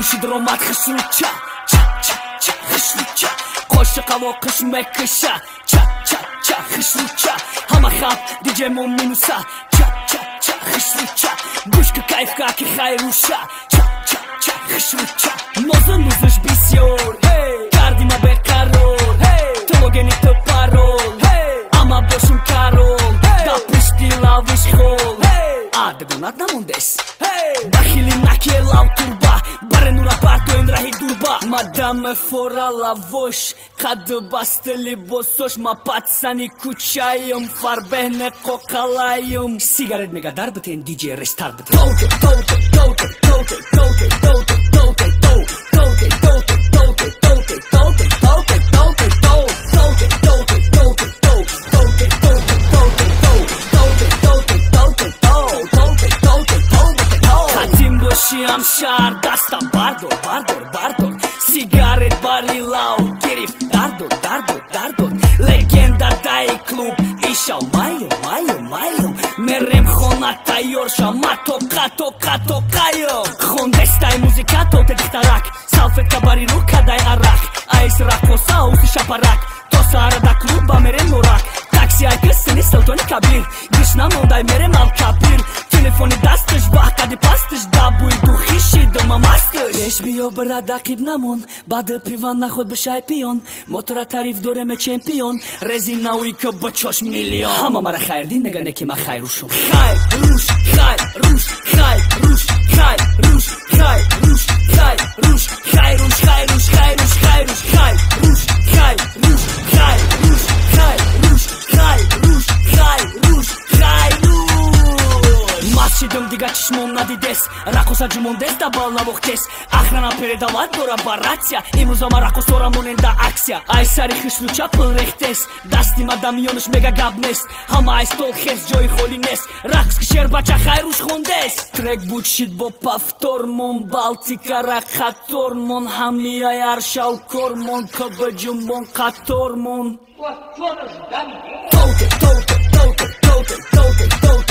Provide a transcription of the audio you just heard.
Ruşid romat khshrucha cha cha cha khshrucha qo'shiq avoqish mekisha cha cha cha khshrucha hamma xalq DJ Mo'minusa cha cha cha khshrucha Bushka kayfga ki khayrusha cha cha cha khshrucha Mozun uzush bisyor hey Kardima beqaror hey Tologeni to parol hey Ama boshum karol da pushti lavish khol hey Adgunat namundes hey Dakhili nakelau turba Barenura parto in rahi durba Madame fora la vosh Kad basteli bososh Ma patsani kuchayum Farbehne kokalayum Sigaret mega darbeten DJ restart beten Toke toke toke toke toke toke toke toke toke toke toke toke toke toke Am shar dastam bardor bardor bardor Sigaret barilau gerif dardor dardor dardor Legenda dai klub ishal mayo mayo mayo Merem khona tayor shama toka toka tokayo Khondestai muzika tote diktarak Salfetka bariru kadai arak Ais rakosa usi shaparak Tosara da kluba merem norak Taksi ay kısını saltoni kabir Gishna mondai merem al kabir Telefoni dastış bahkadi pastış Da buydu hishi doma mastış Beş biyo brada kibnamon Badı privan nahod bëshaj pion Motora tarif dore me çempion Rezina ujkë bëqosh milion Hama mara khajr din nega ne kima khajr ushum Khajr rush khajr rush khajr rush khajr rush khajr rush khajr rush khajr rush khajr rush khajr rush khajr rush khajr rush khajr rush khajr rush khajr rush khajr rush khajr rush khajr Масчидом дигачиш монадидес Ракоса джумондес да бална вохтес Охрана передават дора барация Имузама ракосора моненда акция Ай сари хишлуча пълрехтес Дасти мадамионыш мега габнес Хама ай стол хес джой холинес Ракс кишербача хайруш хондес Трек бучшит бо павтор мон Балтика ракатор мон Хамли ай аршал кор мон Кабаджум мон катор мон Толке толке толке толке толке толке